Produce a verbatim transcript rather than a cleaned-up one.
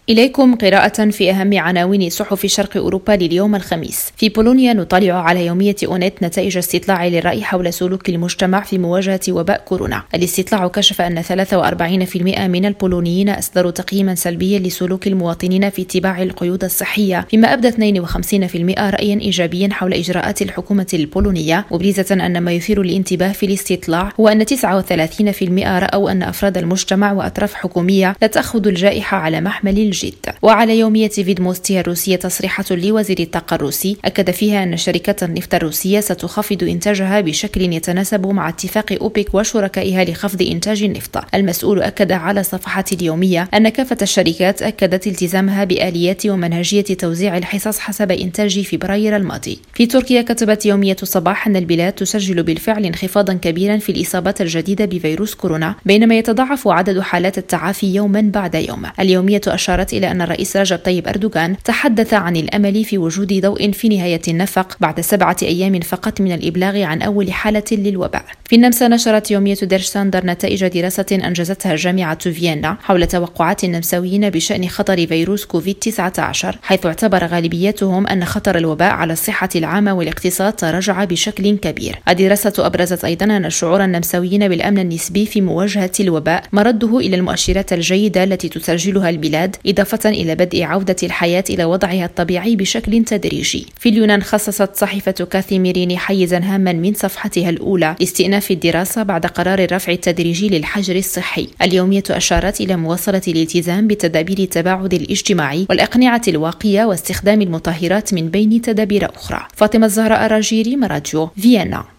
إليكم قراءة في أهم عناوين صحف شرق أوروبا لليوم الخميس. في بولونيا نطلع على يومية أونيت نتائج استطلاع للرأي حول سلوك المجتمع في مواجهة وباء كورونا. الاستطلاع كشف أن ثلاثة وأربعين بالمئة من البولونيين أصدروا تقييما سلبيا لسلوك المواطنين في اتباع القيود الصحية، فيما أبدى اثنين وخمسين بالمئة رأيا إيجابيا حول إجراءات الحكومة البولونية، مبرزة أن ما يثير الانتباه في الاستطلاع هو أن تسعة وثلاثين بالمئة رأوا أن أفراد المجتمع وأطراف حكومية لا تأخذ الجائحة على محمل الجد. وعلى يومية فيدموستيا الروسية تصريحات لوزير الطاقة الروسي أكد فيها أن شركات النفط الروسية ستخفض إنتاجها بشكل يتناسب مع اتفاق أوبك وشركائها لخفض إنتاج النفط. المسؤول أكد على صفحة اليومية أن كافة الشركات أكدت التزامها بآليات ومنهجية توزيع الحصص حسب إنتاج فبراير الماضي. في تركيا كتبت يومية صباح أن البلاد تسجل بالفعل انخفاضا كبيرا في الإصابات الجديدة بفيروس كورونا، بينما يتضاعف عدد حالات التعافي يوما بعد يوم. اليومية أشارت إلى أن الرئيس رجب طيب أردوغان تحدث عن الأمل في وجود ضوء في نهاية النفق بعد سبعة أيام فقط من الإبلاغ عن أول حالة للوباء. في النمسا نشرت يومية دير شتاندر نتائج دراسة أنجزتها جامعة فيينا حول توقعات النمساويين بشأن خطر فيروس كوفيد تسعة عشر، حيث اعتبر غالبيتهم أن خطر الوباء على الصحة العامة والاقتصاد تراجع بشكل كبير. الدراسة أبرزت أيضا أن شعور النمساويين بالأمن النسبي في مواجهة الوباء مرده إلى المؤشرات الجيدة التي تسجلها البلاد، إضافة إلى بدء عودة الحياة إلى وضعها الطبيعي بشكل تدريجي. في اليونان خصصت صحيفة كاثيميريني حيزا هاما من صفحتها الأولى لاستئناف الدراسة بعد قرار الرفع التدريجي للحجر الصحي. اليومية أشارت إلى مواصلة الالتزام بتدابير التباعد الاجتماعي والأقنعة الواقية واستخدام المطهرات من بين تدابير أخرى. فاطمة الزهراء الراجيري، مراديو فيينا.